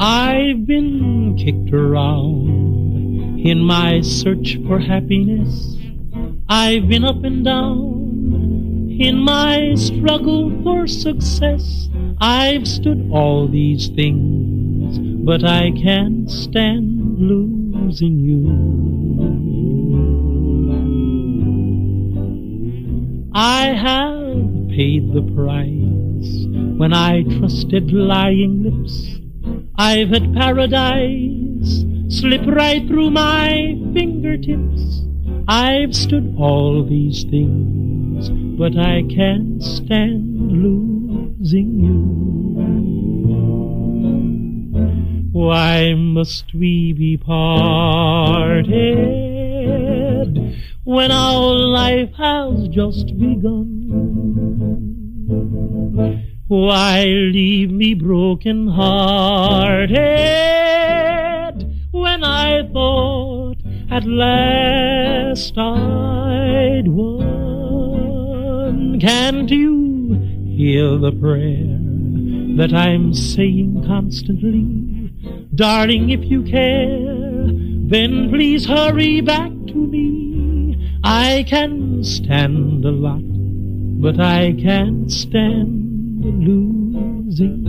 I've been kicked around in my search for happiness. I've been up and down in my struggle for success. I've stood all these things, but I can't stand losing you. I have paid the price when I trusted lying lips. I've had paradise slip right through my fingertips. I've stood all these things, but I can't stand losing you. Why must we be parted when our life has just begun? Why leave me broken-hearted when I thought at last I'd won? Can't you hear the prayer that I'm saying constantly? Darling, if you care, then please hurry back to me. I can stand a lot, but I can't stand losing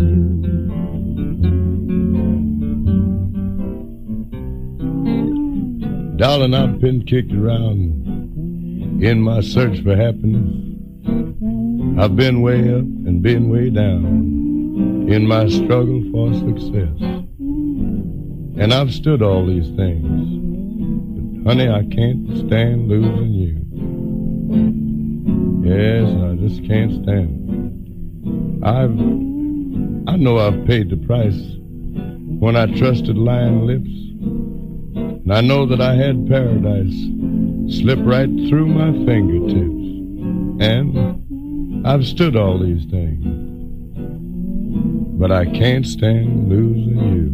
you. Darling, I've been kicked around in my search for happiness. I've been way up and been way down in my struggle for success. And I've stood all these things, but honey, I can't stand losing you. Yes, I just can't stand it. I know I've paid the price when I trusted lying lips. And I know that I had paradise slip right through my fingertips. And I've stood all these things, but I can't stand losing you.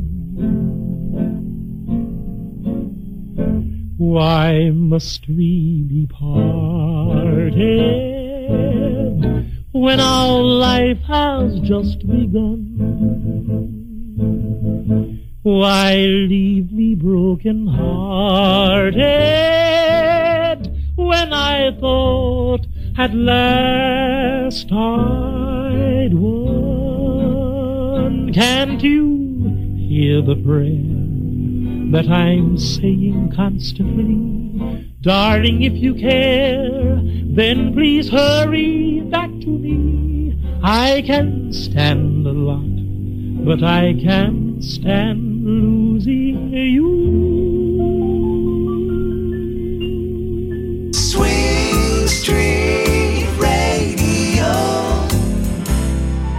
Why must we be parted when our life has just begun? Why leave me broken-hearted when I thought at last I'd won? Can't you hear the prayer that I'm saying constantly? Darling, if you care, then please hurry back to me. I can stand a lot, but I can't stand losing you.